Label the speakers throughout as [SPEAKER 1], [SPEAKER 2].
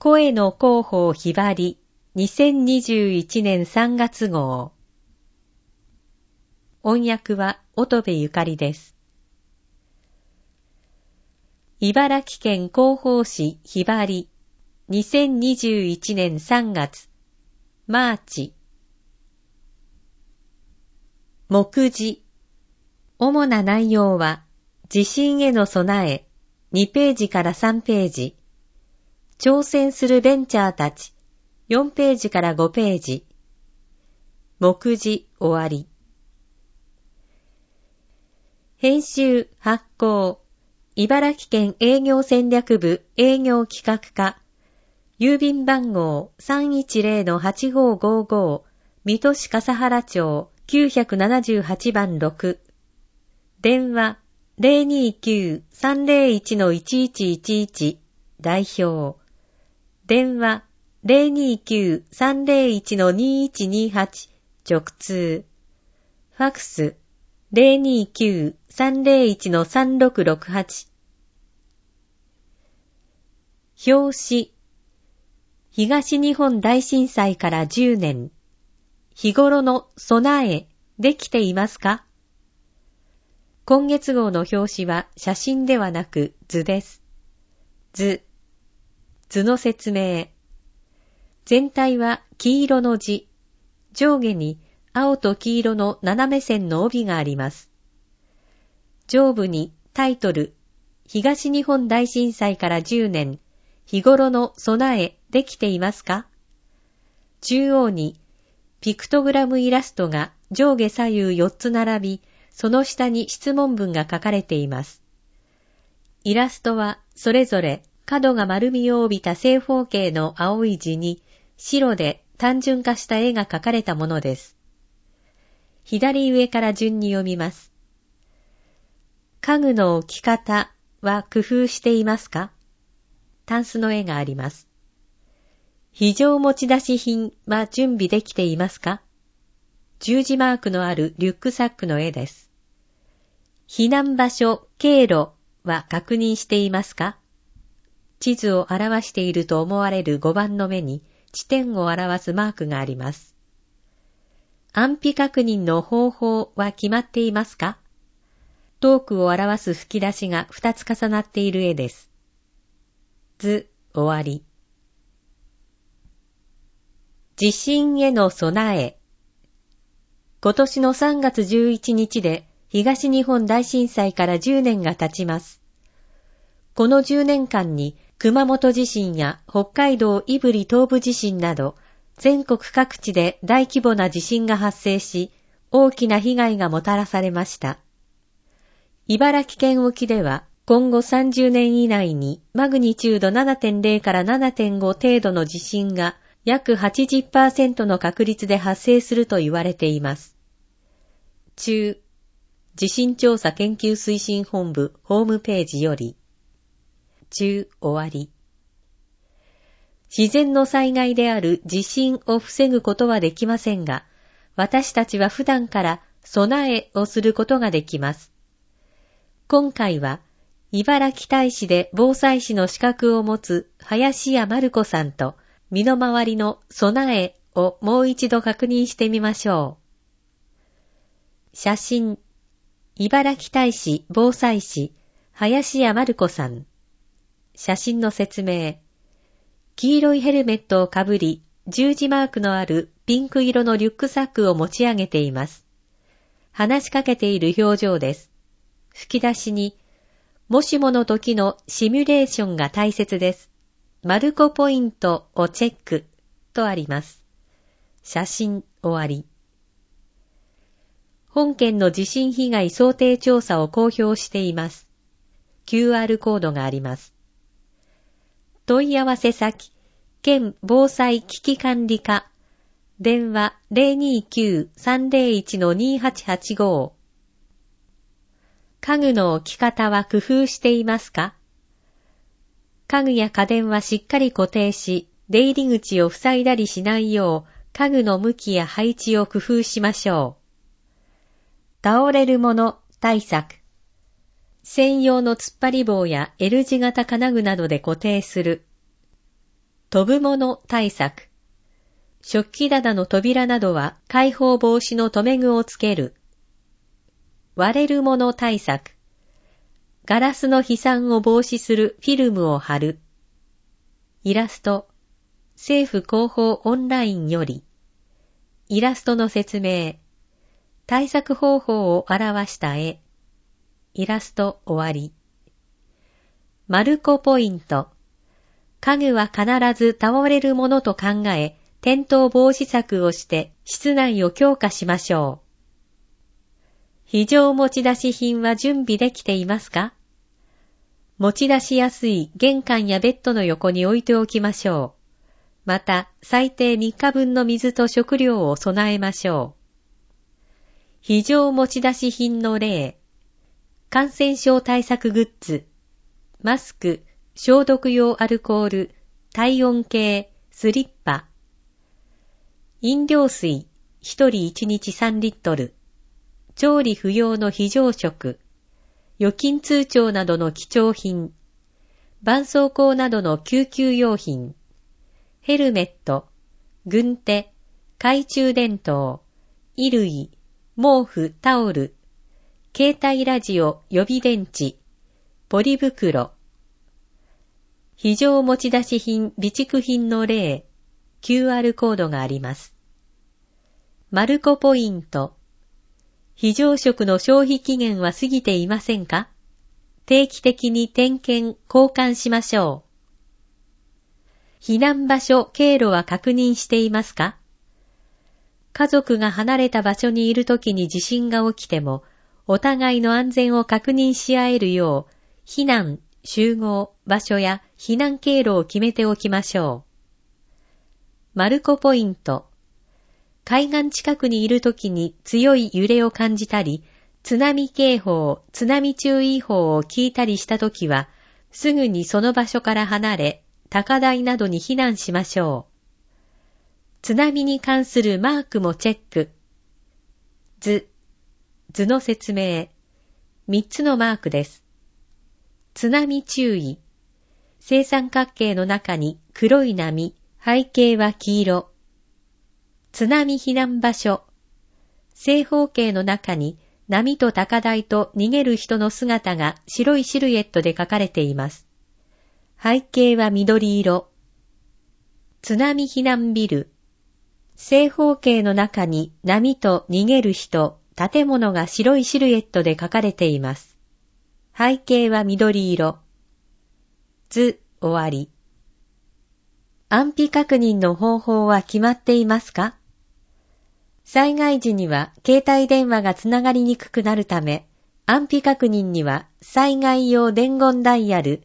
[SPEAKER 1] 声の広報ひばり2021年3月号。音訳は乙部ゆかりです。茨城県広報誌ひばり2021年3月マーチ。目次。主な内容は地震への備え2ページから3ページ。挑戦するベンチャーたち4ページから5ページ。目次終わり。編集発行茨城県営業戦略部営業企画課郵便番号 310-8555 水戸市笠原町978番6電話 029-301-1111 代表電話 029-301-2128 直通ファクス 029-301-3668 表紙東日本大震災から10年日頃の備えできていますか？今月号の表紙は写真ではなく図です。図の説明。全体は黄色の字。上下に青と黄色の斜め線の帯があります。上部にタイトル、東日本大震災から10年、日頃の備えできていますか？中央にピクトグラムイラストが上下左右4つ並び、その下に質問文が書かれています。イラストはそれぞれ角が丸みを帯びた正方形の青い字に白で単純化した絵が描かれたものです。左上から順に読みます。家具の置き方は工夫していますか？タンスの絵があります。非常持ち出し品は準備できていますか？十字マークのあるリュックサックの絵です。避難場所、経路は確認していますか？地図を表していると思われる5番の目に地点を表すマークがあります。安否確認の方法は決まっていますか？トークを表す吹き出しが2つ重なっている絵です。図終わり。地震への備え。今年の3月11日で東日本大震災から10年が経ちます。この10年間に熊本地震や北海道胆振東部地震など全国各地で大規模な地震が発生し、大きな被害がもたらされました。茨城県沖では今後30年以内にマグニチュード 7.0 から 7.5 程度の地震が約 80% の確率で発生すると言われています。中、地震調査研究推進本部ホームページより。中終わり。自然の災害である地震を防ぐことはできませんが、私たちは普段から備えをすることができます。今回は、茨城大使で防災士の資格を持つ林家まる子さんと、身の回りの備えをもう一度確認してみましょう。写真、茨城大使防災士林家まる子さん。写真の説明。黄色いヘルメットをかぶり、十字マークのあるピンク色のリュックサックを持ち上げています。話しかけている表情です。吹き出しに、もしもの時のシミュレーションが大切です。マルコポイントをチェックとあります。写真終わり。本県の地震被害想定調査を公表しています。QR コードがあります。問い合わせ先、県防災危機管理課、電話 029-301-2885。家具の置き方は工夫していますか？家具や家電はしっかり固定し、出入り口を塞いだりしないよう、家具の向きや配置を工夫しましょう。倒れるもの対策。専用の突っ張り棒や L 字型金具などで固定する。 飛ぶもの対策。食器棚の扉などは開放防止の留め具をつける。割れるもの対策。ガラスの飛散を防止するフィルムを貼る。イラスト。政府広報オンラインより。イラストの説明。対策方法を表した絵。イラスト終わり。マルコポイント。家具は必ず倒れるものと考え、転倒防止策をして室内を強化しましょう。非常持ち出し品は準備できていますか？持ち出しやすい玄関やベッドの横に置いておきましょう。また、最低3日分の水と食料を備えましょう。非常持ち出し品の例。感染症対策グッズ。マスク、消毒用アルコール、体温計、スリッパ。飲料水、1人1日3リットル。調理不要の非常食。預金通帳などの貴重品。絆創膏などの救急用品。ヘルメット、軍手、懐中電灯、衣類、毛布、タオル、携帯ラジオ、予備電池、ポリ袋。非常持ち出し品、備蓄品の例、QR コードがあります。マルコポイント。非常食の消費期限は過ぎていませんか？定期的に点検、交換しましょう。避難場所、経路は確認していますか？家族が離れた場所にいるときに地震が起きても、お互いの安全を確認し合えるよう、避難、集合、場所や避難経路を決めておきましょう。マルコポイント。海岸近くにいるときに強い揺れを感じたり、津波警報、津波注意報を聞いたりしたときは、すぐにその場所から離れ、高台などに避難しましょう。津波に関するマークもチェック。図の説明。3つのマークです。津波注意。正三角形の中に黒い波、背景は黄色。津波避難場所。正方形の中に波と高台と逃げる人の姿が白いシルエットで描かれています。背景は緑色。津波避難ビル。正方形の中に波と逃げる人、建物が白いシルエットで描かれています。背景は緑色。図終わり。安否確認の方法は決まっていますか？災害時には携帯電話がつながりにくくなるため、安否確認には災害用伝言ダイヤル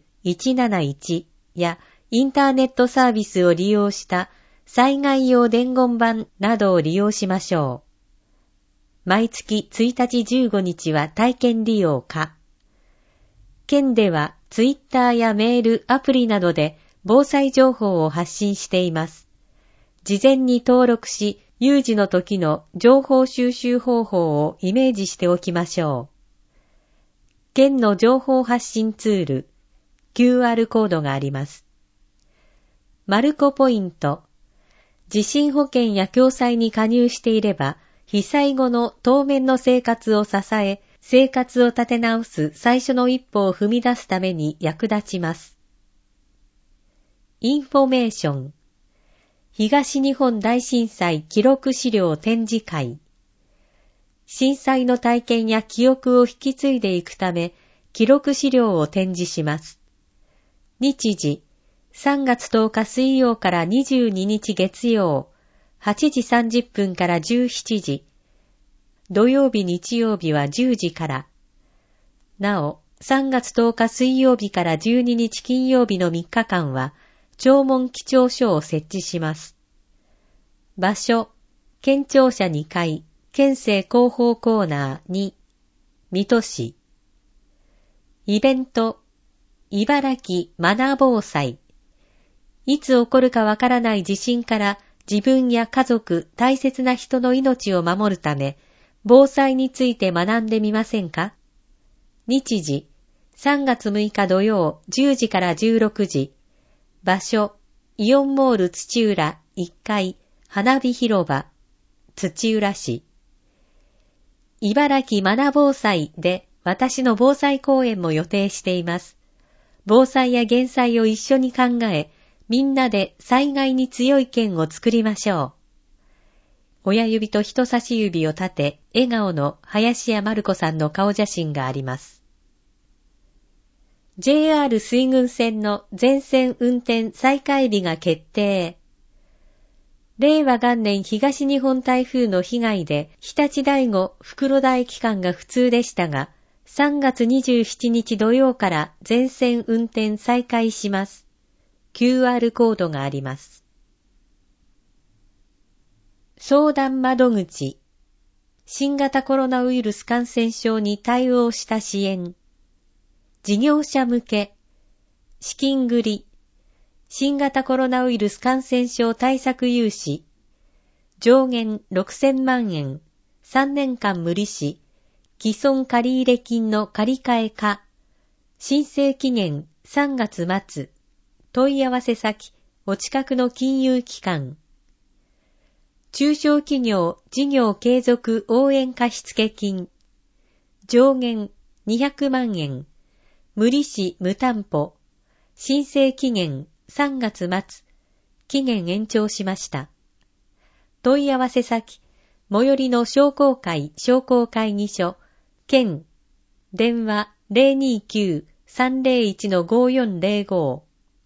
[SPEAKER 1] 171やインターネットサービスを利用した災害用伝言板などを利用しましょう。毎月1日15日は体験利用可。県ではツイッターやメール、アプリなどで防災情報を発信しています。事前に登録し、有事の時の情報収集方法をイメージしておきましょう。県の情報発信ツール、QR コードがあります。マルコポイント。地震保険や共済に加入していれば、被災後の当面の生活を支え、生活を立て直す最初の一歩を踏み出すために役立ちます。インフォメーション。東日本大震災記録資料展示会。震災の体験や記憶を引き継いでいくため、記録資料を展示します。日時、3月10日水曜から22日月曜、8時30分から17時。土曜日日曜日は10時から。なお、3月10日水曜日から12日金曜日の3日間は、弔問記帳所を設置します。場所、県庁舎2階、県政広報コーナー2、水戸市。イベント、茨城マナー防災。いつ起こるかわからない地震から自分や家族、大切な人の命を守るため、防災について学んでみませんか？日時、3月6日土曜10時から16時。場所、 イオンモール土浦1階花火広場土浦市。茨城マナ防災で私の防災講演も予定しています。防災や減災を一緒に考え、みんなで災害に強い県を作りましょう。親指と人差し指を立て、笑顔の林家まる子さんの顔写真があります。JR 水郡線の全線運転再開日が決定。令和元年東日本台風の被害で日立第五袋田駅間が不通でしたが、3月27日土曜から全線運転再開します。QR コードがあります。相談窓口。新型コロナウイルス感染症に対応した支援。事業者向け。資金繰り。新型コロナウイルス感染症対策融資。上限6000万円。3年間無利子。既存借入金の借り換えか。申請期限3月末。問い合わせ先、お近くの金融機関。中小企業事業継続応援貸付金。上限200万円。無利子無担保。申請期限3月末。期限延長しました。問い合わせ先、最寄りの商工会商工会議所、県、電話 029-301-5405。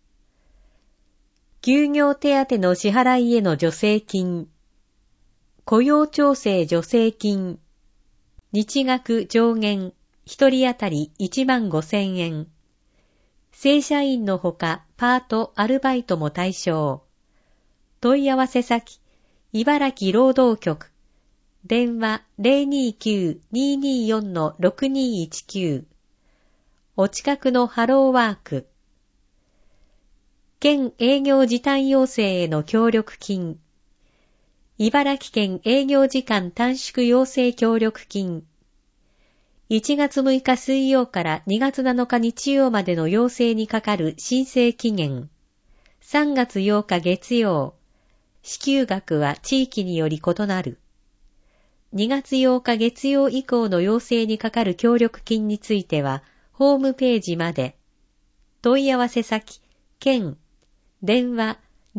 [SPEAKER 1] 休業手当の支払いへの助成金。雇用調整助成金。日額上限、一人当たり15,000円。正社員のほか、パート、アルバイトも対象。問い合わせ先、茨城労働局。電話 029-224-6219。お近くのハローワーク。県営業時短要請への協力金。茨城県営業時間短縮要請協力金。1月6日水曜から2月7日日曜までの要請にかかる申請期限。3月8日月曜。支給額は地域により異なる。2月8日月曜以降の要請にかかる協力金については、ホームページまで。問い合わせ先、県、電話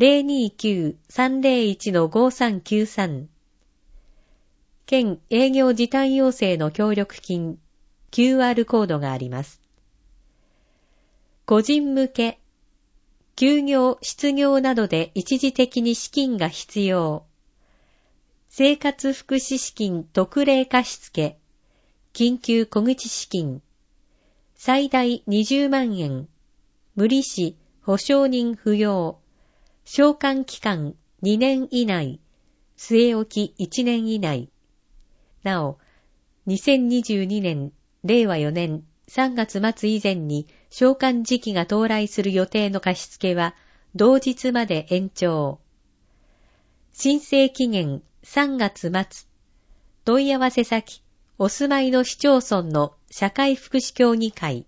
[SPEAKER 1] 029-301-5393。県営業時短要請の協力金、QR コードがあります。個人向け、休業、失業などで一時的に資金が必要。生活福祉資金特例貸付、緊急小口資金、最大20万円、無利子、保証人不要、償還期間2年以内、据え置き1年以内。なお、2022年、令和4年3月末以前に償還時期が到来する予定の貸付は同日まで延長。申請期限3月末。問い合わせ先、お住まいの市町村の社会福祉協議会。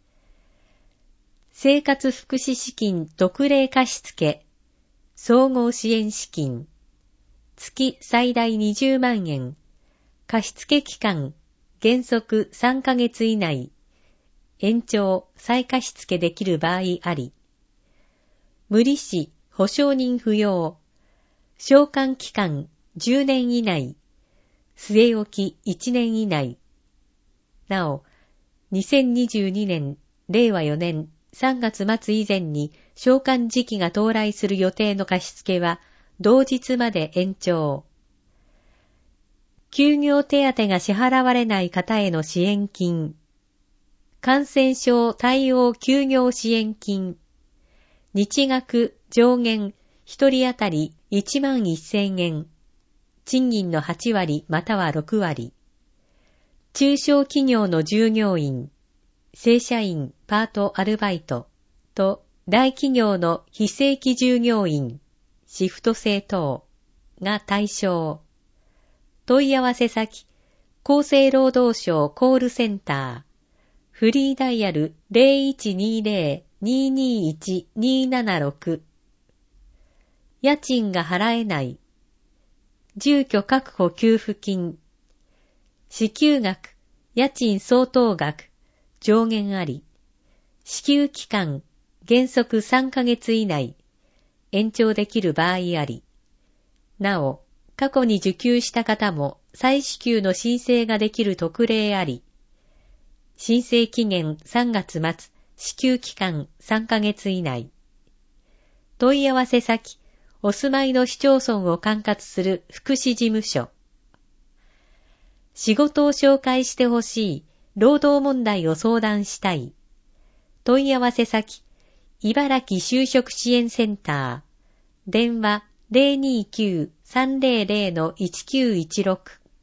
[SPEAKER 1] 生活福祉資金特例貸付、総合支援資金。月最大20万円。貸付期間、原則3ヶ月以内。延長、再貸付できる場合あり。無利子、保証人不要。償還期間、10年以内。据え置き1年以内。なお、2022年、令和4年3月末以前に償還時期が到来する予定の貸付は同日まで延長。休業手当が支払われない方への支援金。感染症対応休業支援金。日額上限1人当たり11,000円。賃金の8割または6割。中小企業の従業員、正社員、パート、アルバイトと大企業の非正規従業員、シフト制等が対象。問い合わせ先、厚生労働省コールセンター。フリーダイヤル 0120-221-276 家賃が払えない。住居確保給付金。支給額、家賃相当額、上限あり。支給期間、原則3ヶ月以内。延長できる場合あり。なお、過去に受給した方も再支給の申請ができる特例あり。申請期限3月末、支給期間3ヶ月以内。問い合わせ先、お住まいの市町村を管轄する福祉事務所。仕事を紹介してほしい、労働問題を相談したい。問い合わせ先、茨城就職支援センター。電話 029-300-1916。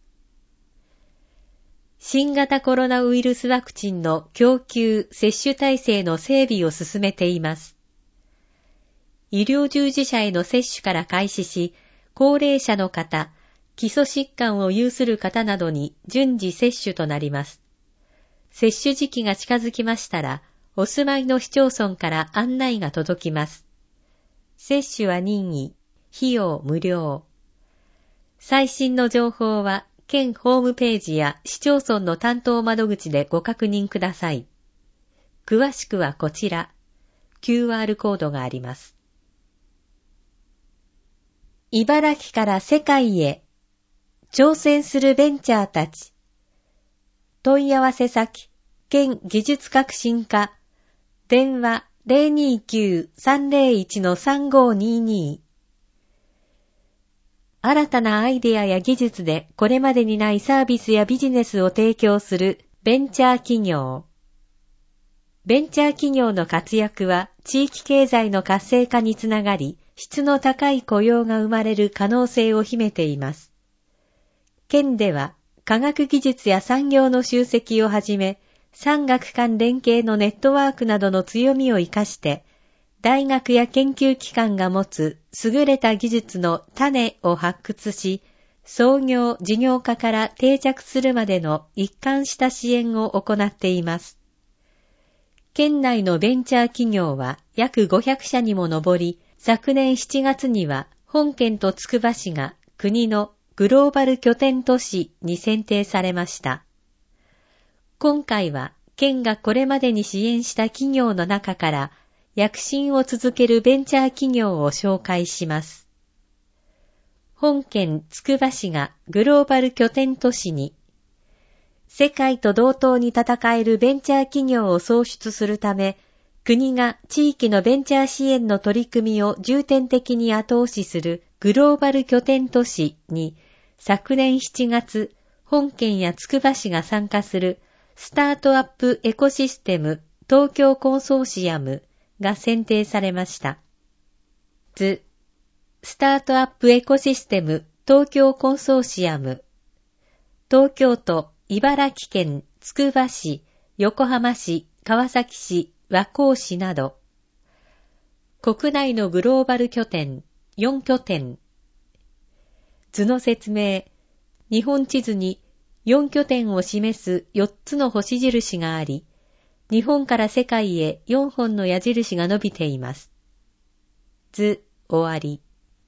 [SPEAKER 1] 新型コロナウイルスワクチンの供給・接種体制の整備を進めています。医療従事者への接種から開始し、高齢者の方、基礎疾患を有する方などに順次接種となります。接種時期が近づきましたら、お住まいの市町村から案内が届きます。接種は任意、費用無料。最新の情報は、県ホームページや市町村の担当窓口でご確認ください。詳しくはこちら、QR コードがあります。茨城から世界へ、挑戦するベンチャーたち。問い合わせ先、県技術革新課、電話 029-301-3522。新たなアイデアや技術でこれまでにないサービスやビジネスを提供するベンチャー企業。ベンチャー企業の活躍は地域経済の活性化につながり、質の高い雇用が生まれる可能性を秘めています。県では科学技術や産業の集積をはじめ、産学間連携のネットワークなどの強みを生かして、大学や研究機関が持つ優れた技術の種を発掘し、創業・事業化から定着するまでの一貫した支援を行っています。県内のベンチャー企業は約500社にも上り、昨年7月には本県とつくば市が国のグローバル拠点都市に選定されました。今回は県がこれまでに支援した企業の中から躍進を続けるベンチャー企業を紹介します。本県つくば市がグローバル拠点都市に、世界と同等に戦えるベンチャー企業を創出するため、国が地域のベンチャー支援の取り組みを重点的に後押しするグローバル拠点都市に、昨年7月、本県やつくば市が参加するスタートアップエコシステム東京コンソーシアムが選定されました。スタートアップエコシステム東京コンソーシアム、東京都、茨城県、つくば市、横浜市、川崎市、和光市など、国内のグローバル拠点、4拠点。図の説明、日本地図に4拠点を示す4つの星印があり、日本から世界へ4本の矢印が伸びています。終わり。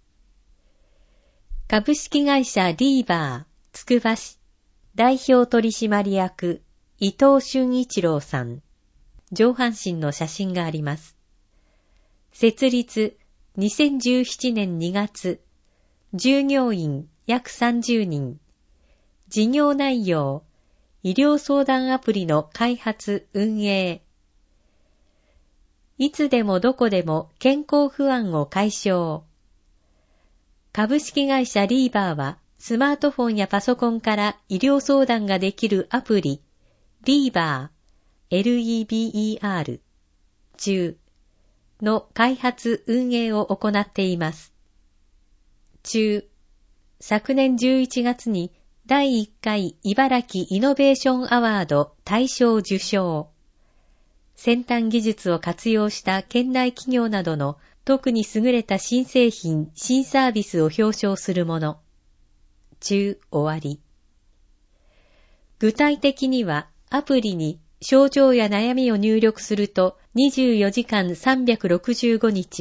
[SPEAKER 1] 株式会社リーバー、つくば市、代表取締役、伊藤俊一郎さん。上半身の写真があります。設立、2017年2月。従業員、約30人。事業内容、医療相談アプリの開発・運営。いつでもどこでも健康不安を解消。株式会社リーバーは、スマートフォンやパソコンから医療相談ができるアプリ、リーバー、LEBER 中の開発運営を行っています。昨年11月に第1回茨城イノベーションアワード大賞受賞。先端技術を活用した県内企業などの特に優れた新製品、新サービスを表彰するもの。終わり。具体的にはアプリに症状や悩みを入力すると24時間365日、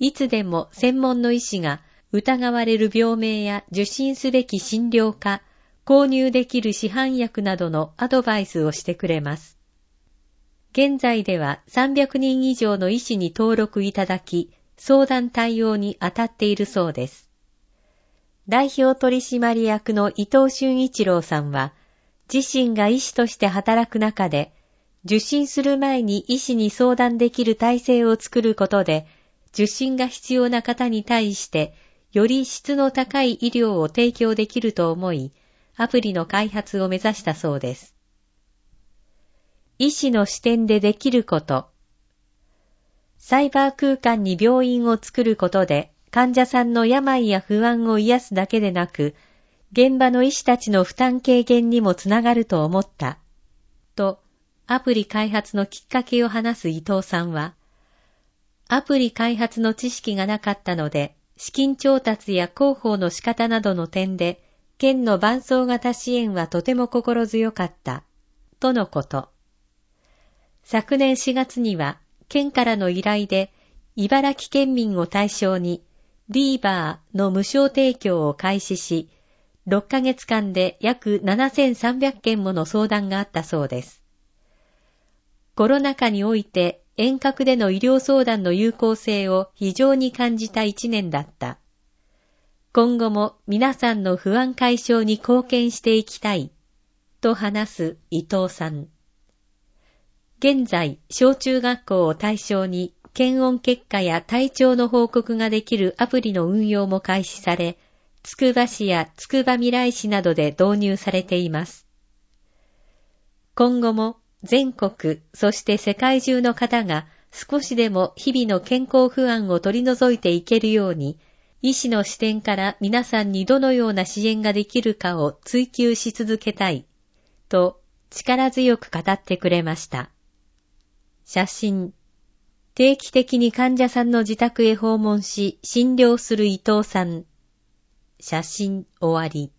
[SPEAKER 1] いつでも専門の医師が疑われる病名や受診すべき診療科、購入できる市販薬などのアドバイスをしてくれます。現在では300人以上の医師に登録いただき、相談対応に当たっているそうです。代表取締役の伊藤俊一郎さんは、自身が医師として働く中で、受診する前に医師に相談できる体制を作ることで、受診が必要な方に対して、より質の高い医療を提供できると思い、アプリの開発を目指したそうです。医師の視点でできること。サイバー空間に病院を作ることで、患者さんの病や不安を癒すだけでなく、現場の医師たちの負担軽減にもつながると思った。と、アプリ開発のきっかけを話す伊藤さんは、アプリ開発の知識がなかったので、資金調達や広報の仕方などの点で、県の伴走型支援はとても心強かった、とのこと。昨年4月には、県からの依頼で、茨城県民を対象に、リーバーの無償提供を開始し、6ヶ月間で約7300件もの相談があったそうです。コロナ禍において遠隔での医療相談の有効性を非常に感じた1年だった。今後も皆さんの不安解消に貢献していきたい、と話す伊藤さん。現在、小中学校を対象に検温結果や体調の報告ができるアプリの運用も開始され、つくば市やつくばみらい市などで導入されています。今後も全国、そして世界中の方が少しでも日々の健康不安を取り除いていけるように、医師の視点から皆さんにどのような支援ができるかを追求し続けたい、と力強く語ってくれました。写真。定期的に患者さんの自宅へ訪問し診療する伊藤さん。写真終わり。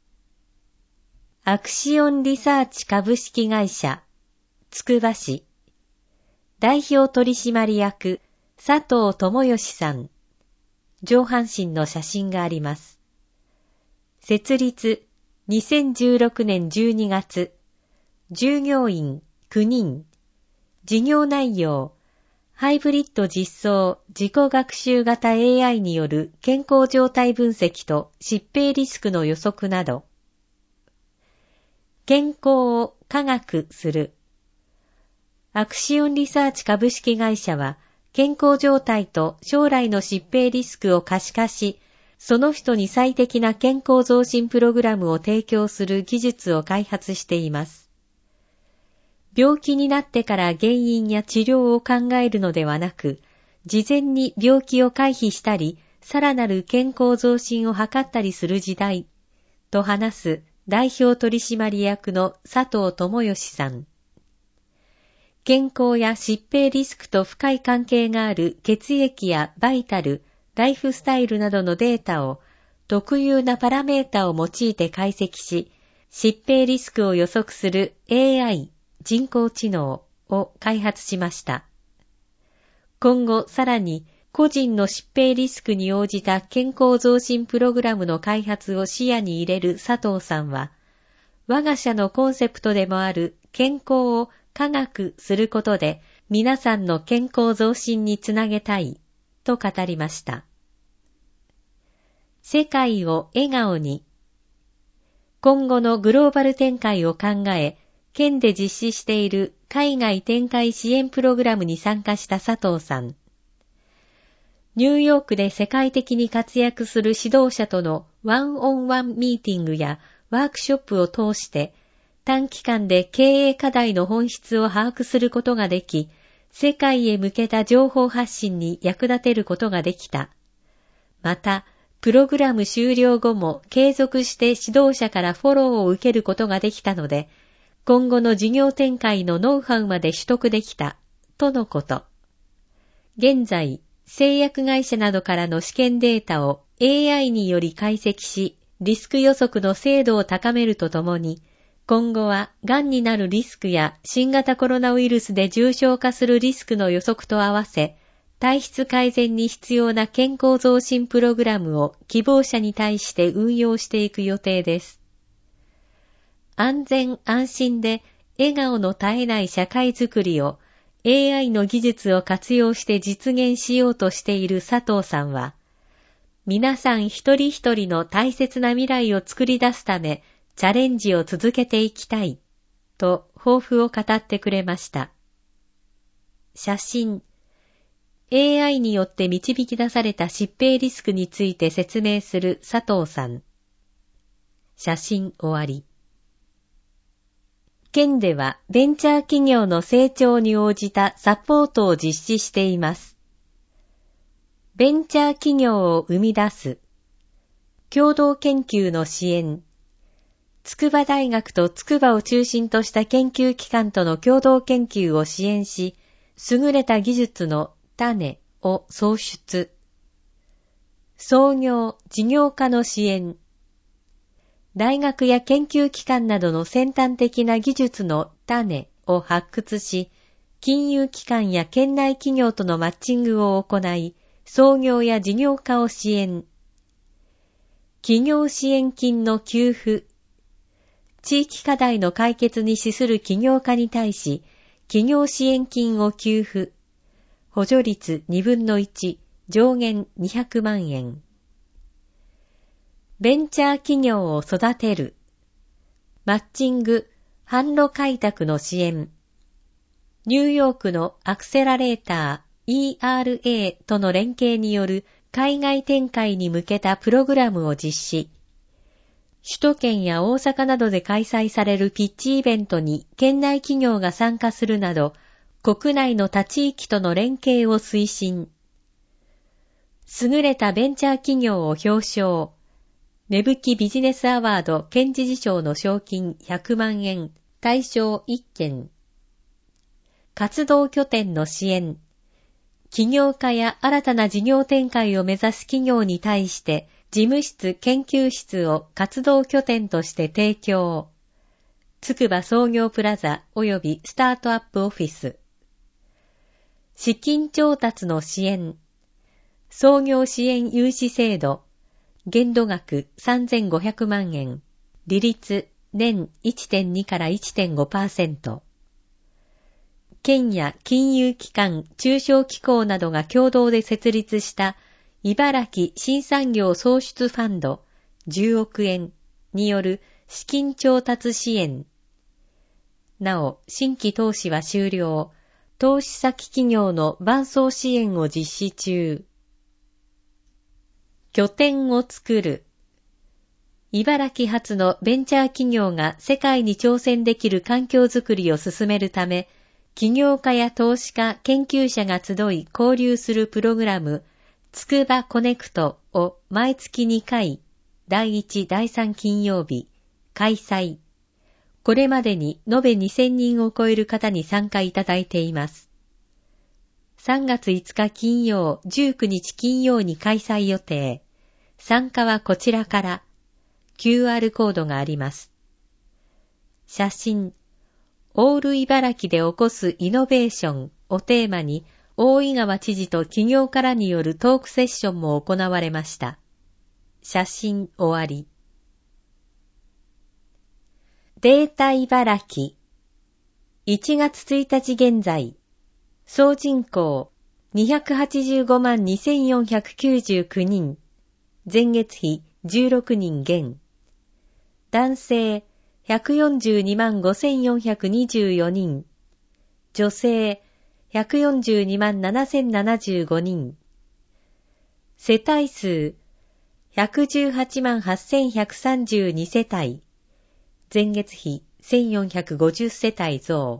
[SPEAKER 1] アクシオンリサーチ株式会社、つくば市。代表取締役、佐藤智義さん。上半身の写真があります。設立、2016年12月。従業員9人。事業内容、ハイブリッド実装自己学習型 AI による健康状態分析と疾病リスクの予測など。健康を科学する。アクシオンリサーチ株式会社は、健康状態と将来の疾病リスクを可視化し、その人に最適な健康増進プログラムを提供する技術を開発しています。病気になってから原因や治療を考えるのではなく、事前に病気を回避したり、さらなる健康増進を図ったりする時代、と話す代表取締役の佐藤智義さん。健康や疾病リスクと深い関係がある血液やバイタル、ライフスタイルなどのデータを特有なパラメータを用いて解析し、疾病リスクを予測する AI、人工知能を開発しました。今後さらに個人の疾病リスクに応じた健康増進プログラムの開発を視野に入れる佐藤さんは、我が社のコンセプトでもある健康を科学することで皆さんの健康増進につなげたいと語りました。世界を笑顔に。今後のグローバル展開を考え、県で実施している海外展開支援プログラムに参加した佐藤さん。ニューヨークで世界的に活躍する指導者とのワンオンワンミーティングやワークショップを通して短期間で経営課題の本質を把握することができ、世界へ向けた情報発信に役立てることができた。また、プログラム終了後も継続して指導者からフォローを受けることができたので、今後の事業展開のノウハウまで取得できた、とのこと。現在、製薬会社などからの試験データを AI により解析し、リスク予測の精度を高めるとともに、今後は癌になるリスクや新型コロナウイルスで重症化するリスクの予測と合わせ、 体質改善に必要な健康増進プログラムを希望者に対して運用していく予定です。安全安心で笑顔の絶えない社会づくりを AI の技術を活用して実現しようとしている佐藤さんは、皆さん一人一人の大切な未来を作り出すためチャレンジを続けていきたいと抱負を語ってくれました。写真。AI によって導き出された疾病リスクについて説明する佐藤さん。写真終わり。県ではベンチャー企業の成長に応じたサポートを実施しています。ベンチャー企業を生み出す。共同研究の支援。筑波大学と筑波を中心とした研究機関との共同研究を支援し、優れた技術の種を創出。創業・事業化の支援。大学や研究機関などの先端的な技術の種を発掘し、金融機関や県内企業とのマッチングを行い、創業や事業化を支援。企業支援金の給付。地域課題の解決に資する起業家に対し、企業支援金を給付。補助率2分の1、上限200万円。ベンチャー企業を育てる。マッチング、販路開拓の支援。ニューヨークのアクセラレーター ERA との連携による海外展開に向けたプログラムを実施。首都圏や大阪などで開催されるピッチイベントに県内企業が参加するなど、国内の他地域との連携を推進。優れたベンチャー企業を表彰。芽吹ビジネスアワード県知事賞の賞金100万円、対象1件。活動拠点の支援。起業家や新たな事業展開を目指す企業に対して、事務室・研究室を活動拠点として提供。筑波創業プラザ及びスタートアップオフィス。資金調達の支援。創業支援融資制度。限度額3500万円。利率年 1.2 から 1.5%。県や金融機関、中小機構などが共同で設立した茨城新産業創出ファンド10億円による資金調達支援。なお、新規投資は終了。投資先企業の伴走支援を実施中。拠点を作る。茨城発のベンチャー企業が世界に挑戦できる環境づくりを進めるため、起業家や投資家、研究者が集い交流するプログラム、つくばコネクトを毎月2回、第1、第3金曜日、開催。これまでに延べ2000人を超える方に参加いただいています。3月5日金曜、19日金曜に開催予定。参加はこちらから。QR コードがあります。写真。オール茨城で起こすイノベーションをテーマに、大井川知事と起業家らによるトークセッションも行われました。写真終わり。データ茨城。1月1日現在。総人口285万2499人。前月比16人減。男性142万5424人。女性142万7075人。世帯数118万8132世帯。前月比1450世帯増。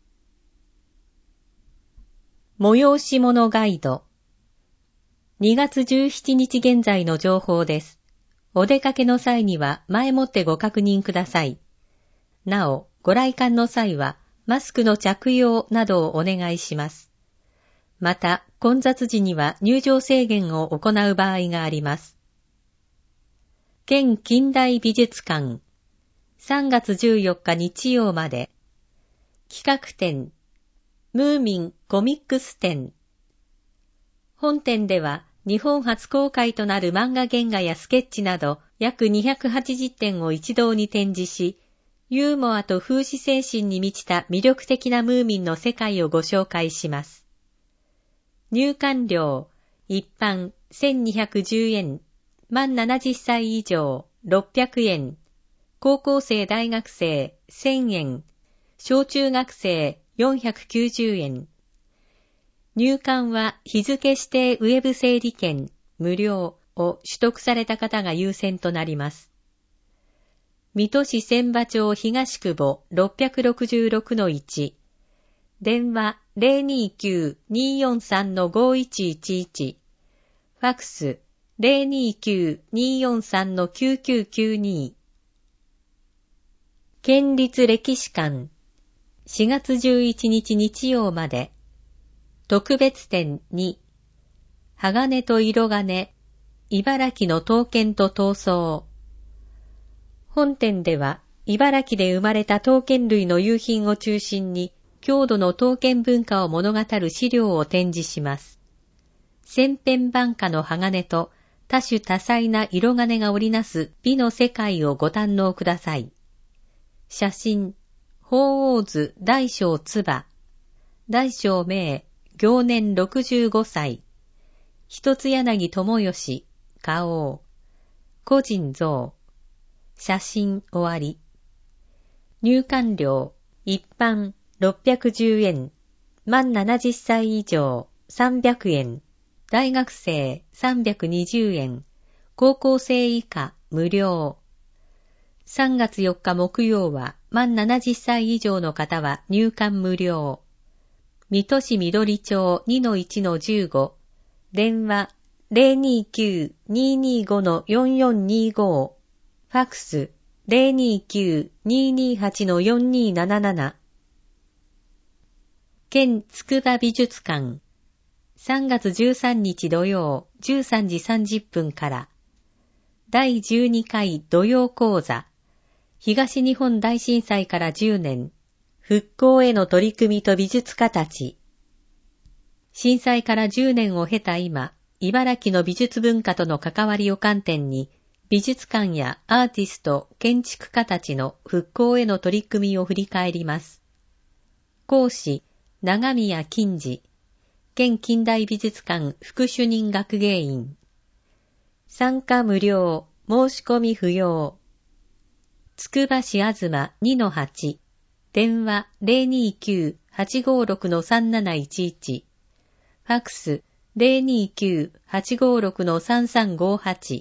[SPEAKER 1] 催し物ガイド。2月17日現在の情報です。お出かけの際には前もってご確認ください。なお、ご来館の際はマスクの着用などをお願いします。また、混雑時には入場制限を行う場合があります。県近代美術館。3月14日日曜まで。企画展。ムーミンコミックス展。 本展では日本初公開となる漫画原画やスケッチなど約280点を一堂に展示し、ユーモアと風刺精神に満ちた魅力的なムーミンの世界をご紹介します。入館料、一般1210円、満70歳以上600円、高校生大学生1000円、小中学生490円。入館は日付指定ウェブ整理券無料を取得された方が優先となります。水戸市千葉町東久保 666-1 電話 029-243-5111 ファクス 029-243-9992 県立歴史館4月11日日曜まで特別展2鋼と色金茨城の刀剣と刀装。本展では茨城で生まれた刀剣類の有品を中心に郷土の刀剣文化を物語る資料を展示します。千変万化の鋼と多種多彩な色金が織りなす美の世界をご堪能ください。写真、鳳凰図大小唾、大小明、行年65歳、一つ柳智義、花王、個人像、写真終わり。入館料、一般610円、満70歳以上300円、大学生320円、高校生以下無料。3月4日木曜は満70歳以上の方は入館無料。水戸市緑町 2-1-15 電話 029-225-4425 ファクス 029-228-4277 県筑波美術館3月13日土曜13時30分から第12回土曜講座東日本大震災から10年復興への取り組みと美術家たち。震災から10年を経た今、茨城の美術文化との関わりを観点に、美術館やアーティスト、建築家たちの復興への取り組みを振り返ります。講師、長宮金次、県近代美術館副主任学芸員。参加無料、申し込み不要。つくば市あずま 2-8電話 029-856-3711 ファクス 029-856-3358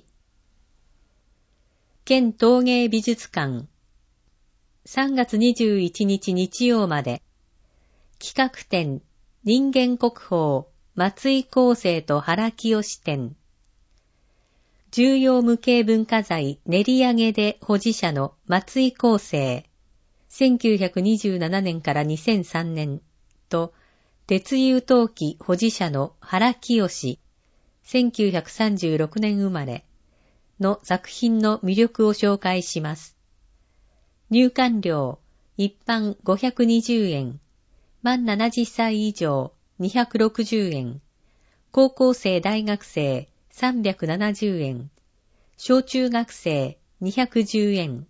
[SPEAKER 1] 県陶芸美術館3月21日日曜まで企画展人間国宝松井厚生と原清展重要無形文化財練り上げで保持者の松井厚生1927年から2003年と、鉄釉陶器保持者の原清1936年生まれの作品の魅力を紹介します。入館料、一般520円、満70歳以上260円、高校生大学生370円、小中学生210円、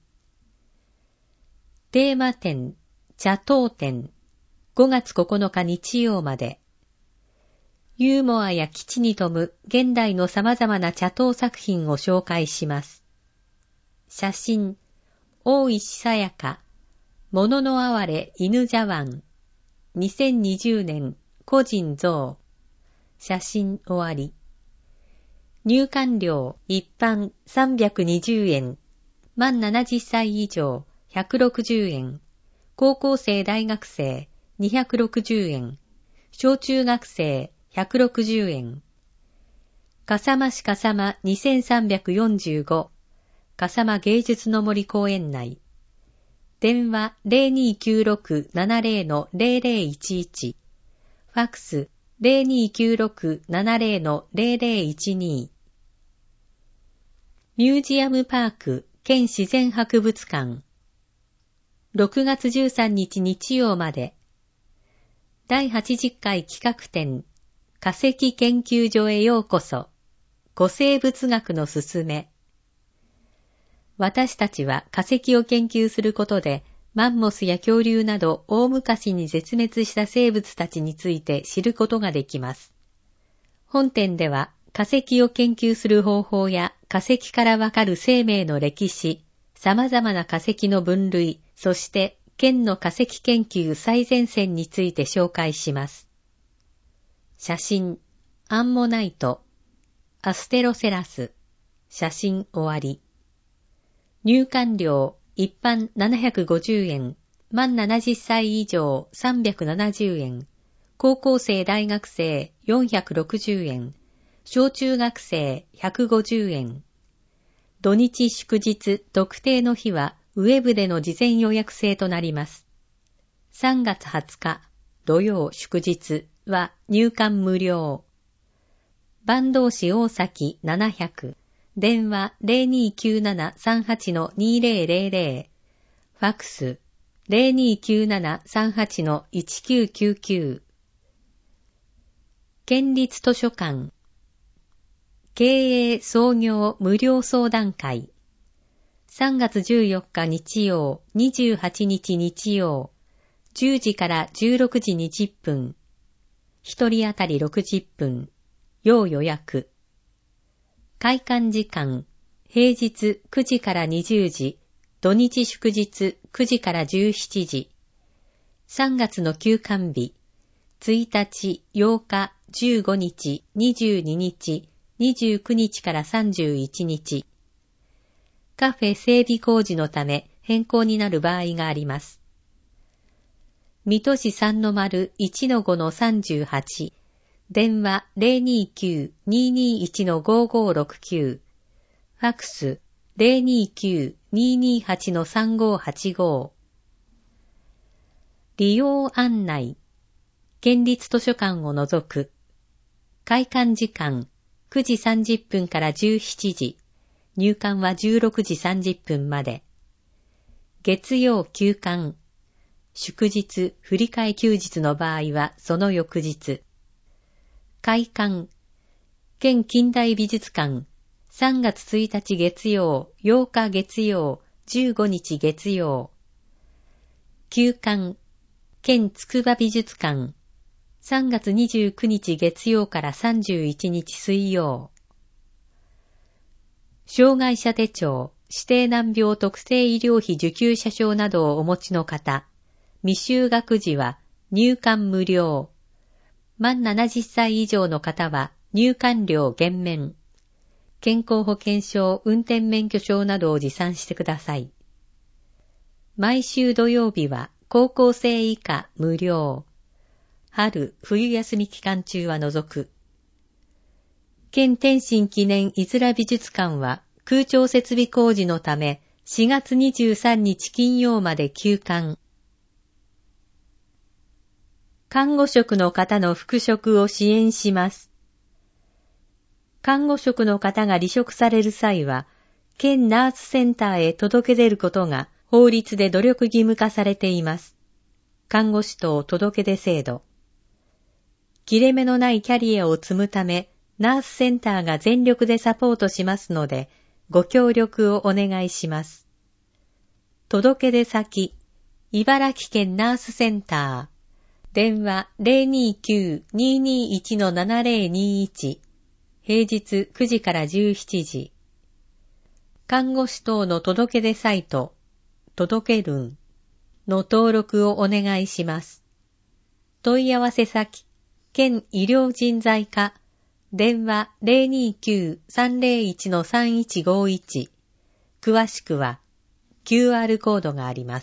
[SPEAKER 1] テーマ展、茶刀展、5月9日日曜まで。ユーモアや基地に富む現代の様々な茶刀作品を紹介します。写真、大石さやか、もののあわれ犬茶碗、2020年個人像、写真終わり。入館料、一般320円、満70歳以上、160円、高校生大学生260円、小中学生160円。笠間市笠間2345、笠間芸術の森公園内。電話 0296-70-0011、ファクス 0296-70-0012。ミュージアムパーク県自然博物館6月13日日曜まで第80回企画展化石研究所へようこそ。古生物学のすすめ。私たちは化石を研究することで、マンモスや恐竜など大昔に絶滅した生物たちについて知ることができます。本典では化石を研究する方法や化石からわかる生命の歴史、様々な化石の分類、そして現の化石研究最前線について紹介します。写真、アンモナイト、アステロセラス、写真終わり。入館料、一般750円、満70歳以上370円、高校生大学生460円、小中学生150円。土日祝日特定の日はウェブでの事前予約制となります。3月20日、土曜祝日は入館無料。坂東市大崎700、電話 029738-2000、ファクス 029738-1999。県立図書館経営創業無料相談会。3月14日日曜、28日日曜、10時から16時20分。1人当たり60分。要予約。開館時間、平日9時から20時、土日祝日9時から17時。3月の休館日、1日、8日、15日、22日、29日から31日。カフェ整備工事のため変更になる場合があります。水戸市3-1-5-38、電話 029-221-5569、ファクス 029-228-3585。利用案内。県立図書館を除く。開館時間9時30分から17時。入館は16時30分まで。月曜休館。祝日、振り替え休日の場合はその翌日。開館。県近代美術館。3月1日月曜、8日月曜、15日月曜。休館。県筑波美術館。3月29日月曜から31日水曜。障害者手帳、指定難病特定医療費受給者証などをお持ちの方、未就学時は入館無料。満70歳以上の方は入館料減免。健康保険証、運転免許証などを持参してください。毎週土曜日は高校生以下無料。春・冬休み期間中は除く。県天津記念いづら美術館は空調設備工事のため4月23日金曜まで休館。看護職の方の復職を支援します。看護職の方が離職される際は、県ナースセンターへ届け出ることが法律で努力義務化されています。看護師等届け出制度。切れ目のないキャリアを積むため、ナースセンターが全力でサポートしますので、ご協力をお願いします。届け出先、茨城県ナースセンター。電話 029-221-7021。平日9時から17時。看護師等の届け出サイト、届けるんの登録をお願いします。問い合わせ先、県医療人材課、電話 029-301-3151。詳しくは QR コードがあります。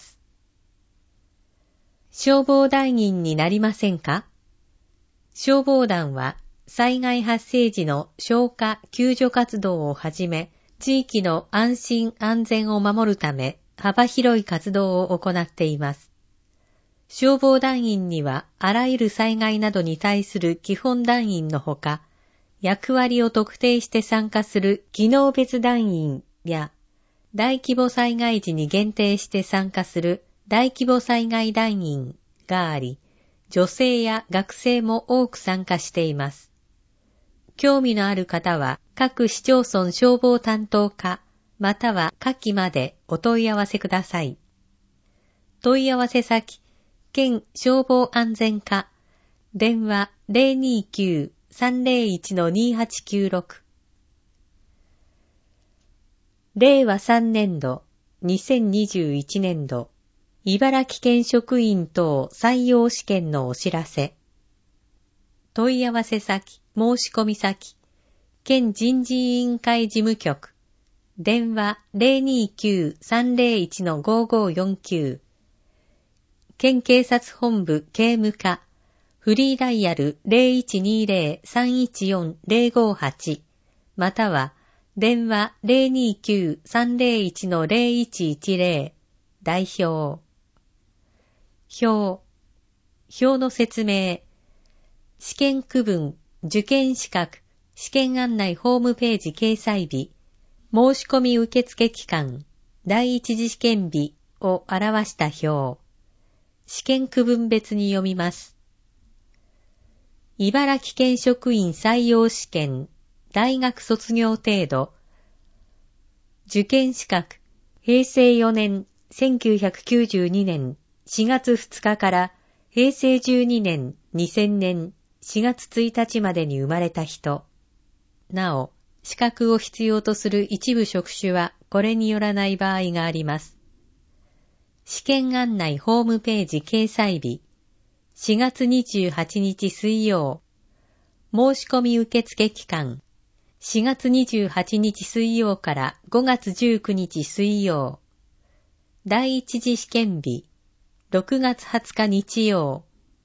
[SPEAKER 1] 消防団員になりませんか？消防団は災害発生時の消火・救助活動をはじめ、地域の安心安全を守るため幅広い活動を行っています。消防団員にはあらゆる災害などに対する基本団員のほか、役割を特定して参加する技能別団員や、大規模災害時に限定して参加する大規模災害団員があり、女性や学生も多く参加しています。 興味のある方は各市町村消防担当課または下記までお問い合わせください。問い合わせ先、県消防安全課、電話 029-301-2896。令和3年度、2021年度、茨城県職員等採用試験のお知らせ。問い合わせ先、申し込み先、県人事委員会事務局、電話 029-301-5549、県警察本部警務課、フリーダイヤル 0120-314-058、または電話 029-301-0110、代表。表の説明。試験区分、受験資格、試験案内ホームページ掲載日、申し込み受付期間、第一次試験日を表した表。試験区分別に読みます。茨城県職員採用試験、大学卒業程度。受験資格、平成4年、1992年4月2日から平成12年、2000年4月1日までに生まれた人。なお、資格を必要とする一部職種はこれによらない場合があります。試験案内ホームページ掲載日、4月28日水曜。申し込み受付期間、4月28日水曜から5月19日水曜。第一次試験日、6月20日日曜。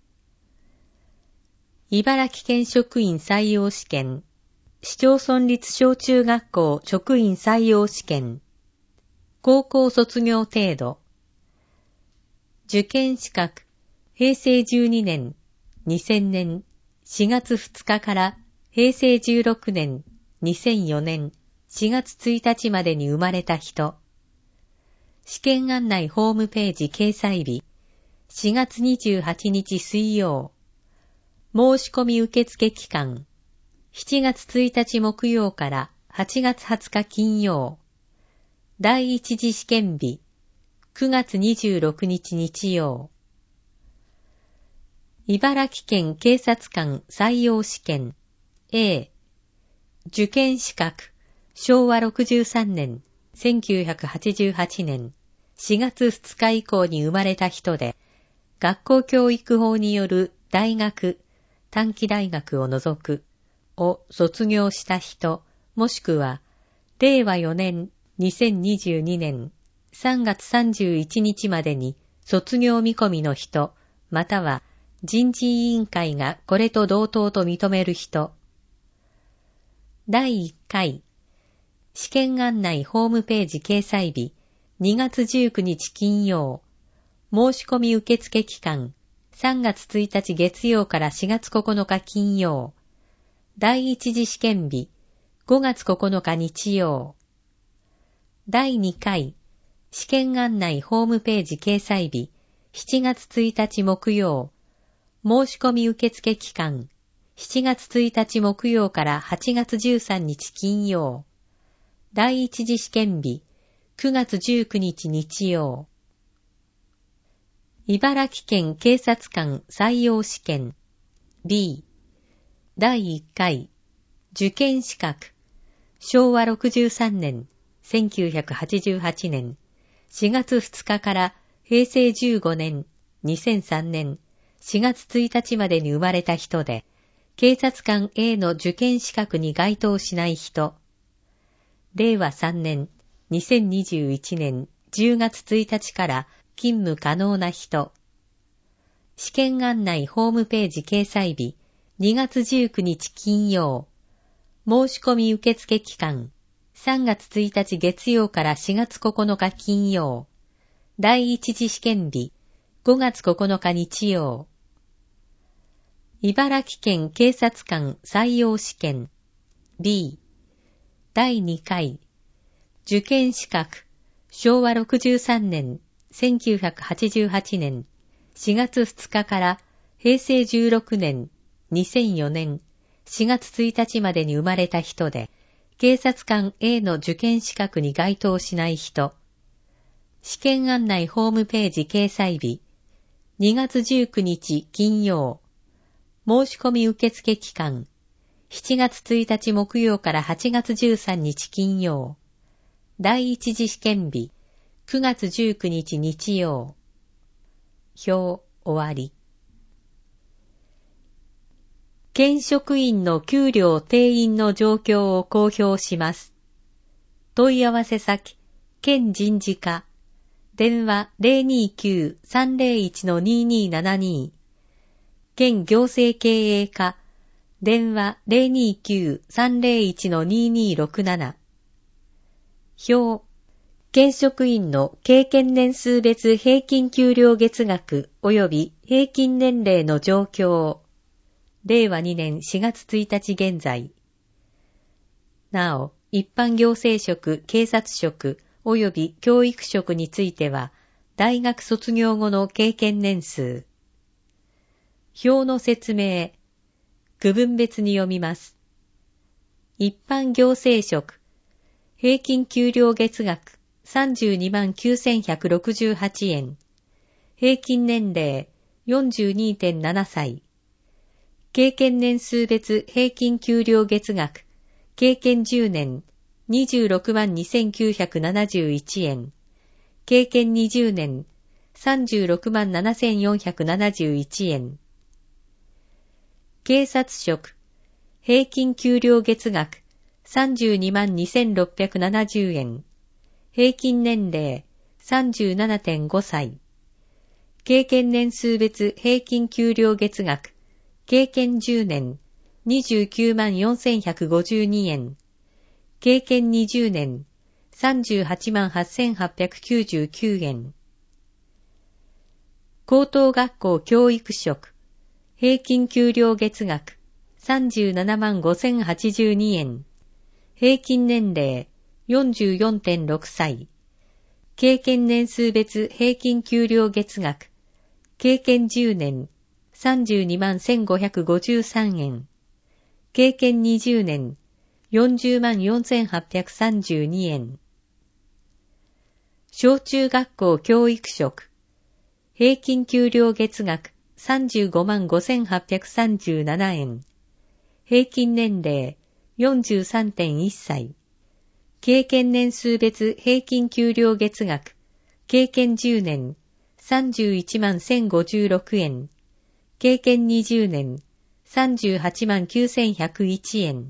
[SPEAKER 1] 茨城県職員採用試験、市町村立小中学校職員採用試験、高校卒業程度。受験資格、平成12年、2000年4月2日から平成16年、2004年4月1日までに生まれた人。試験案内ホームページ掲載日、4月28日水曜。申し込み受付期間、7月1日木曜から8月20日金曜。第一次試験日、9月26日日曜。茨城県警察官採用試験 A 受験資格昭和63年1988年4月2日以降に生まれた人で学校教育法による大学、短期大学を除くを卒業した人もしくは令和4年2022年3月31日までに卒業見込みの人または人事委員会がこれと同等と認める人。第1回試験案内ホームページ掲載日2月19日金曜。申し込み受付期間3月1日月曜から4月9日金曜。第一次試験日5月9日日曜。第2回試験案内ホームページ掲載日7月1日木曜。申し込み受付期間、7月1日木曜から8月13日金曜。第一次試験日、9月19日日曜。茨城県警察官採用試験 B 第1回受験資格昭和63年1988年4月2日から平成15年2003年4月1日までに生まれた人で、警察官 A の受験資格に該当しない人。令和3年、2021年10月1日から勤務可能な人。試験案内ホームページ掲載日2月19日金曜。申し込み受付期間3月1日月曜から4月9日金曜。第一次試験日5月9日日曜。茨城県警察官採用試験 B 第2回受験資格昭和63年1988年4月2日から平成16年2004年 4月1日までに生まれた人で、警察官 A の受験資格に該当しない人。試験案内ホームページ掲載日。2月19日金曜。申し込み受付期間。7月1日木曜から8月13日金曜。第一次試験日。9月19日日曜。表終わり。県職員の給料定員の状況を公表します。問い合わせ先、県人事課。電話 029-301-2272。県行政経営課。電話 029-301-2267。表。県職員の経験年数別平均給料月額及び平均年齢の状況。令和2年4月1日現在。なお、一般行政職、警察職及び教育職については、大学卒業後の経験年数。表の説明。区分別に読みます。一般行政職。平均給料月額329,168円。平均年齢 42.7 歳。経験年数別平均給料月額。経験10年 262,971 円。経験20年 367,471 円。警察職。平均給料月額 322,670 円。平均年齢 37.5 歳。経験年数別平均給料月額。経験10年 294,152 円。経験20年 388,899 円。高等学校教育職。平均給料月額 375,082 円。平均年齢 44.6 歳。経験年数別平均給料月額。経験10年 321,553 円。経験20年 404,832 円。小中学校教育職。平均給料月額 355,837 円。平均年齢 43.1 歳。経験年数別平均給料月額。経験10年 311,056 円。経験20年 389,101 円。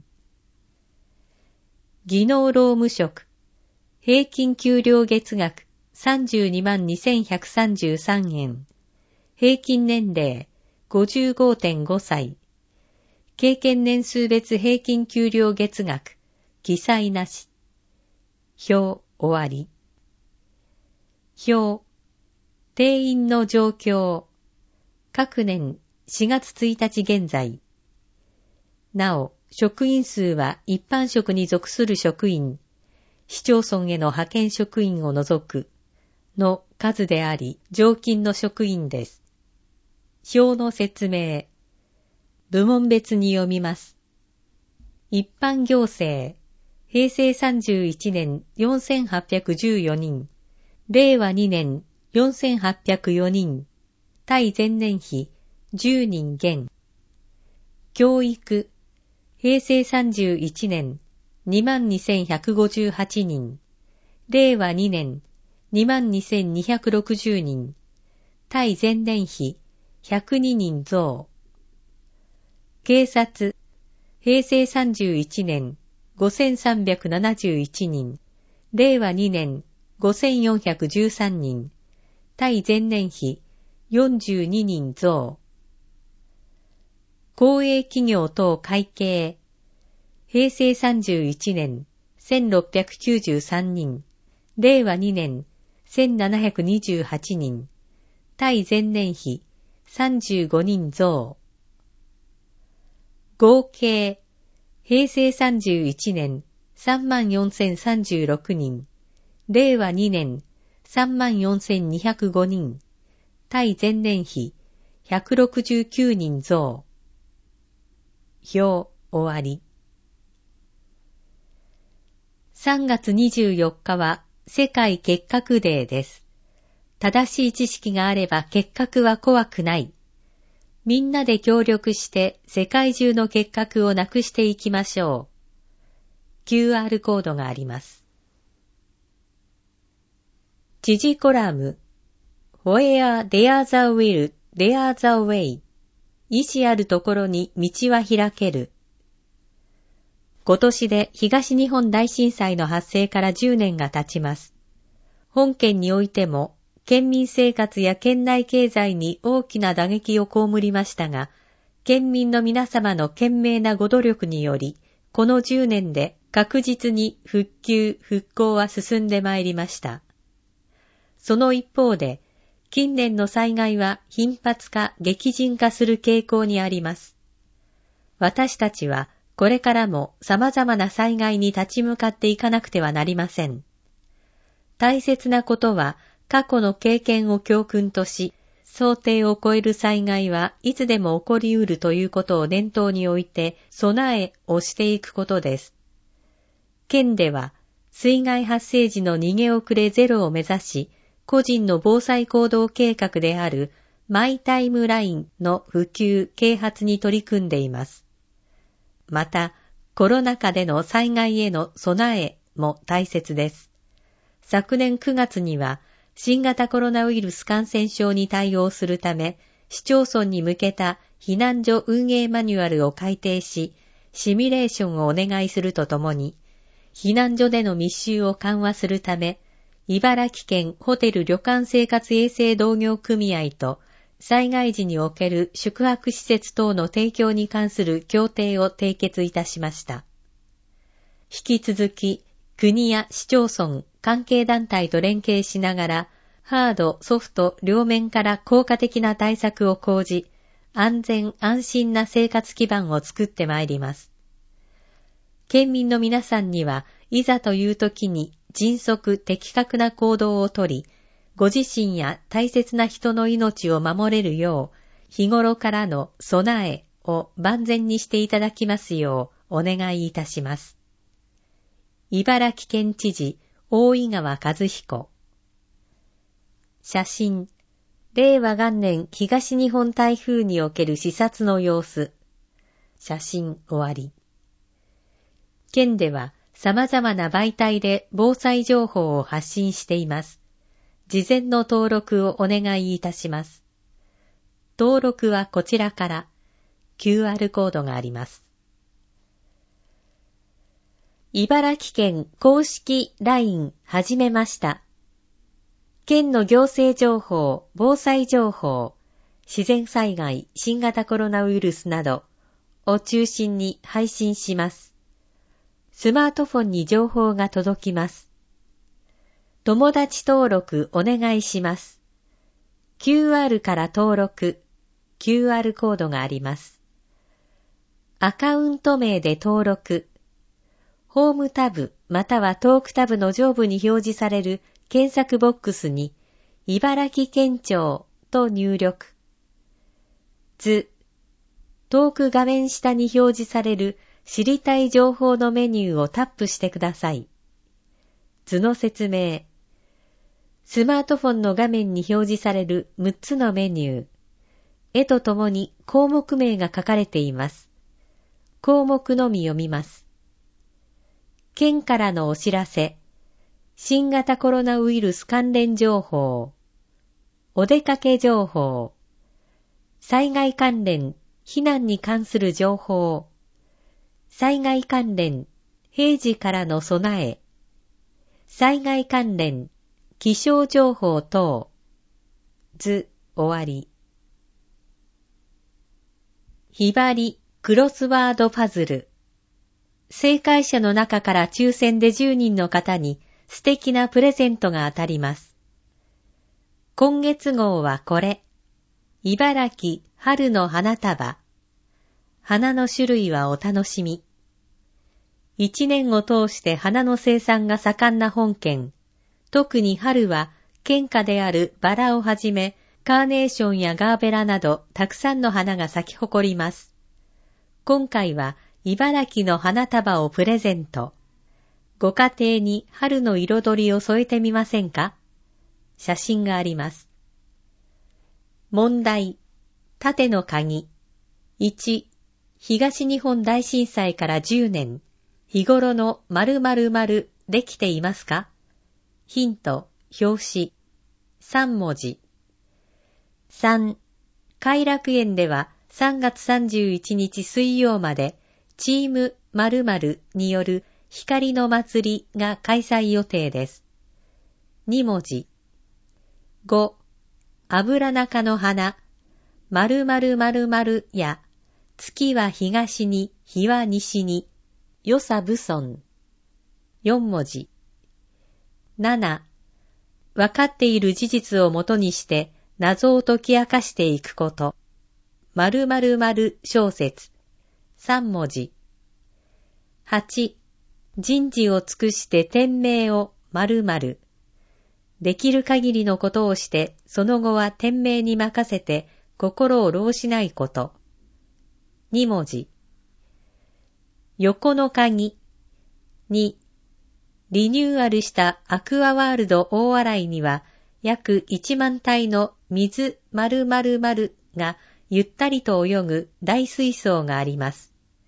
[SPEAKER 1] 技能労務職。平均給料月額 322,133 円。平均年齢 55.5 歳。経験年数別平均給料月額。記載なし。表終わり。表。定員の状況。各年4月1日現在。なお、職員数は一般職に属する職員、市町村への派遣職員を除くの数であり、常勤の職員です。表の説明。部門別に読みます。一般行政。平成31年 4,814 人。令和2年 4,804 人。対前年比10人減。教育。平成31年 22,158 人。令和2年 22,260 人。対前年比102人増。警察。平成31年 5,371 人。令和2年 5,413 人。対前年比42人増。公営企業等会計。平成31年 1,693 人。令和2年 1,728 人。対前年比35人増。合計。平成31年 34,036 人。令和2年 34,205 人。対前年比169人増。表。 終わり。3月24日は世界結核デーです。正しい知識があれば結核は怖くない。みんなで協力して世界中の結核をなくしていきましょう。QR コードがあります。知事コラム Where there's a will, there's a way. 意志あるところに道は開ける。今年で東日本大震災の発生から10年が経ちます。本県においても、県民生活や県内経済に大きな打撃を被りましたが、県民の皆様の懸命なご努力により、この10年で確実に復旧・復興は進んでまいりました。その一方で、近年の災害は頻発化・激甚化する傾向にあります。私たちは、これからも様々な災害に立ち向かっていかなくてはなりません。大切なことは過去の経験を教訓とし、想定を超える災害はいつでも起こりうるということを念頭に置いて備えをしていくことです。県では水害発生時の逃げ遅れゼロを目指し、個人の防災行動計画であるマイタイムラインの普及・啓発に取り組んでいます。また、コロナ禍での災害への備えも大切です。昨年9月には、新型コロナウイルス感染症に対応するため、市町村に向けた避難所運営マニュアルを改定し、シミュレーションをお願いするとともに、避難所での密集を緩和するため、茨城県ホテル旅館生活衛生同業組合と、災害時における宿泊施設等の提供に関する協定を締結いたしました。引き続き、国や市町村、関係団体と連携しながら、ハード、ソフト両面から効果的な対策を講じ、安全安心な生活基盤を作ってまいります。県民の皆さんには、いざという時に迅速的確な行動をとり、ご自身や大切な人の命を守れるよう、日頃からの備えを万全にしていただきますようお願いいたします。茨城県知事、大井川和彦。写真、令和元年東日本台風における視察の様子。写真終わり。県では様々な媒体で防災情報を発信しています。事前の登録をお願いいたします。登録はこちらから QR コードがあります。茨城県公式 LINE 始めました。県の行政情報、防災情報、自然災害、新型コロナウイルスなどを中心に配信します。スマートフォンに情報が届きます。友達登録お願いします。QR から登録、QR コードがあります。アカウント名で登録。ホームタブまたはトークタブの上部に表示される検索ボックスに茨城県庁と入力。図、トーク画面下に表示される知りたい情報のメニューをタップしてください。図の説明。スマートフォンの画面に表示される6つのメニュー。絵とともに項目名が書かれています。項目のみ読みます。県からのお知らせ。新型コロナウイルス関連情報。お出かけ情報。災害関連、避難に関する情報。災害関連、平時からの備え。災害関連、気象情報等。図、終わり。ひばり、クロスワードパズル。正解者の中から抽選で10人の方に素敵なプレゼントが当たります。今月号はこれ。茨城春の花束。花の種類はお楽しみ。一年を通して花の生産が盛んな本県。特に春は県花であるバラをはじめ、カーネーションやガーベラなどたくさんの花が咲き誇ります。今回は茨城の花束をプレゼント。ご家庭に春の彩りを添えてみませんか？写真があります。問題。縦の鍵。1、東日本大震災から10年、日頃の〇〇〇できていますか？ヒント、表紙。3文字。3、偕楽園では3月31日水曜までチーム〇〇による光の祭りが開催予定です。2文字。5、油中の花、〇〇〇〇や、月は東に、日は西に、よさぶそん。4文字。7、わかっている事実をもとにして謎を解き明かしていくこと。〇〇〇小説。3文字。8、人事を尽くして天命を〇〇。できる限りのことをして、その後は天命に任せて心を浪しないこと。2文字。横の鍵。2、リニューアルしたアクアワールド大洗には約1万体の水〇〇〇がゆったりと泳ぐ大水槽があります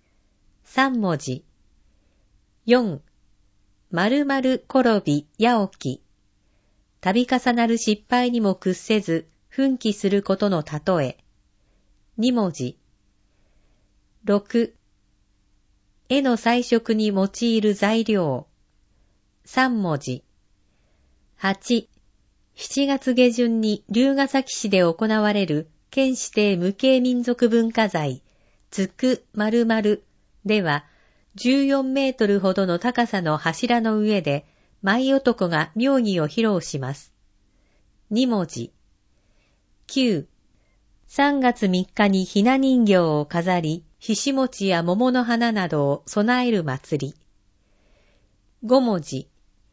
[SPEAKER 1] 。3文字。4、〇〇転びや起き。度重なる失敗にも屈せず奮起することの例え。2文字。6、絵の彩色に用いる材料。3文字。8、7月下旬に龍ケ崎市で行われる県指定無形民族文化財、つく〇〇では、14メートルほどの高さの柱の上で、舞男が妙技を披露します。2文字。9、3月3日にひな人形を飾り、ひし餅や桃の花などを供える祭り。5文字。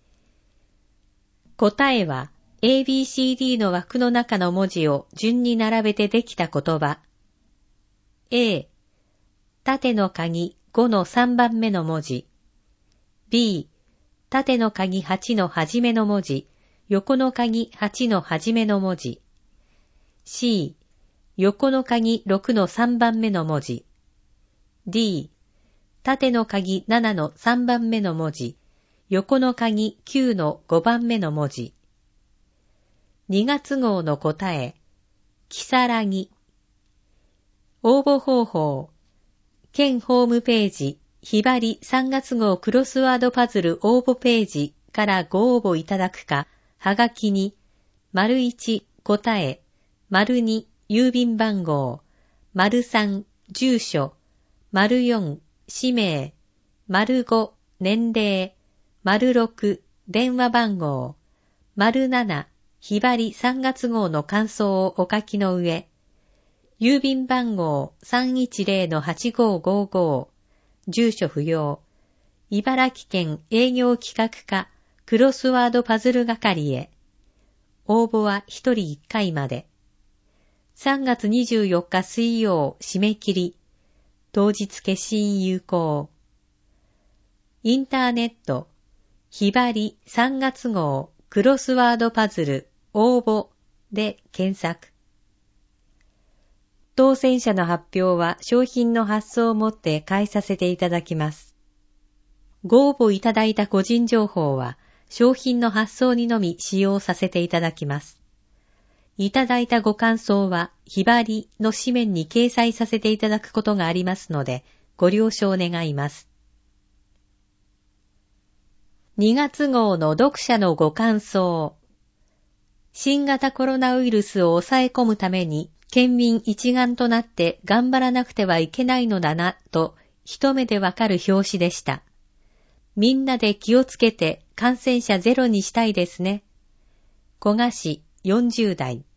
[SPEAKER 1] 答えは ABCD の枠の中の文字を順に並べてできた言葉。A、縦の鍵5の3番目の文字。B、縦の鍵8の初めの文字、横の鍵8の初めの文字。C、横の鍵6の3番目の文字。D、縦の鍵7の3番目の文字、横の鍵9の5番目の文字。2月号の答え、きさらぎ。応募方法、県ホームページ、ひばり3月号クロスワードパズル応募ページからご応募いただくか、はがきに、①答え、②郵便番号、③住所、�4氏名、�5年齢、⑥電話番号、�7ひばり3月号の感想をお書きの上、郵便番号 310-8555、住所不要、茨城県営業企画課クロスワードパズル係へ。応募は1人1回まで。3月24日水曜締め切り。当日消印有効。インターネット、ひばり3月号クロスワードパズル応募で検索。当選者の発表は商品の発送をもって返させていただきます。ご応募いただいた個人情報は商品の発送にのみ使用させていただきます。いただいたご感想はひばりの紙面に掲載させていただくことがありますのでご了承願います。2月号の読者のご感想。新型コロナウイルスを抑え込むために県民一丸となって頑張らなくてはいけないのだなと一目でわかる表紙でした。みんなで気をつけて感染者ゼロにしたいですね。古賀市40代。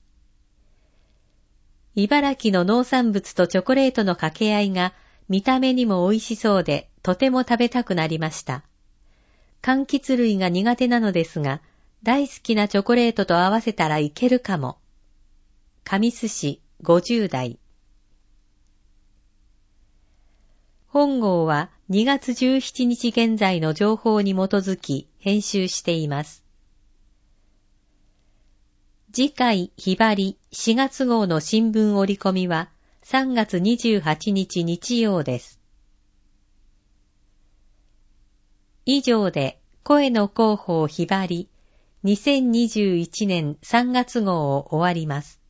[SPEAKER 1] 茨城の農産物とチョコレートの掛け合いが見た目にも美味しそうでとても食べたくなりました。柑橘類が苦手なのですが、大好きなチョコレートと合わせたらいけるかも。神栖市50代。 本号は2月17日現在の情報に基づき編集しています。次回ひばり4月号の新聞折り込みは3月28日日曜です。以上で声の広報ひばり2021年3月号を終わります。